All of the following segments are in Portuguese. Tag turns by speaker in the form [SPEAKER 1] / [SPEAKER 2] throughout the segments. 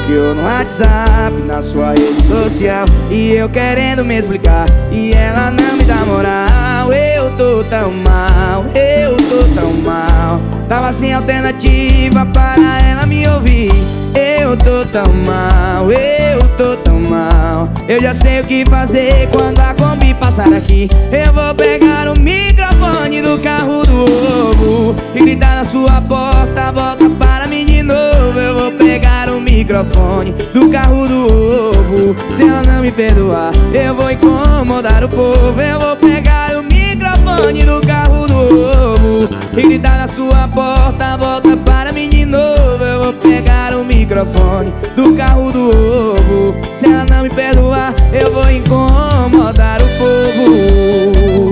[SPEAKER 1] bloqueou no WhatsApp, na sua rede social, e eu querendo me explicar, e ela não me dá moral. Eu tô tão mal, eu tô tão mal. Tava sem alternativa para ela me ouvir. Eu tô tão mal, eu tô tão mal. Eu já sei o que fazer quando a Kombi passar aqui. Eu vou pegar o microfone do carro do ovo e gritar na sua porta, volta para mim de novo. Eu vou pegar o microfone do carro do ovo. Se ela não me perdoar, eu vou incomodar o povo. Eu vou pegar o microfone do carro do ovo e gritar na sua porta, volta para mim de novo. Eu vou pegar o microfone do carro do ovo. Se ela não me perdoar, eu vou incomodar o povo.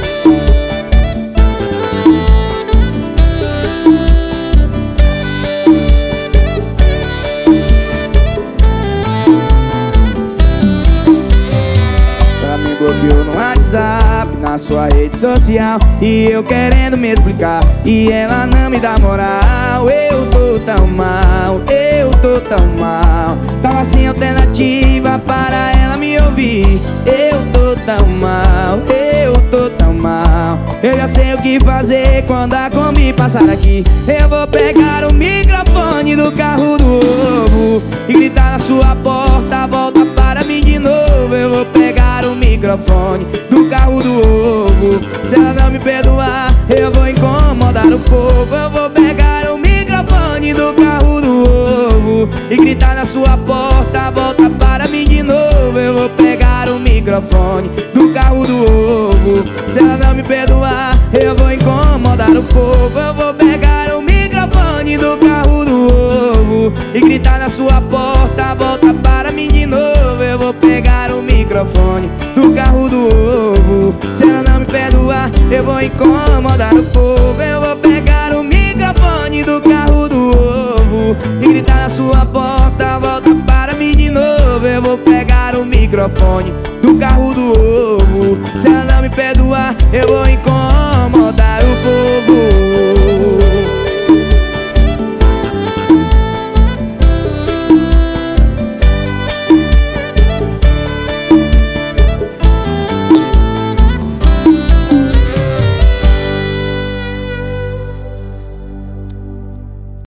[SPEAKER 1] Ela me bloqueou no WhatsApp, na sua rede social, e eu querendo me explicar, e ela não me dá moral. Eu tô tão mal, eu tô tão mal. Tava sem alternativa para ela me ouvir. Eu tô tão mal, eu tô tão mal. Eu já sei o que fazer quando a Kombi passar aqui. Eu vou pegar o microfone do carro do ovo e gritar na sua porta, volta para mim de novo. Eu vou pegar o microfone do carro do ovo. Se ela não me perdoar, eu vou incomodar o povo. Eu vou pegar o microfone do carro do ovo e gritar na sua porta, volta para mim de novo. Eu vou pegar o microfone do carro do ovo. Se ela não me perdoar, eu vou incomodar o povo. Eu vou pegar o microfone do carro do ovo e gritar na sua porta, volta para mim de novo. Eu vou pegar o microfone do carro do ovo. Se ela não me perdoar, eu vou incomodar o povo. Eu vou pegar o microfone do carro do ovo e gritar na sua porta, volta para mim de novo. Eu vou pegar o microfone do carro do ovo. Se ela não me perdoar, eu vou incomodar o povo.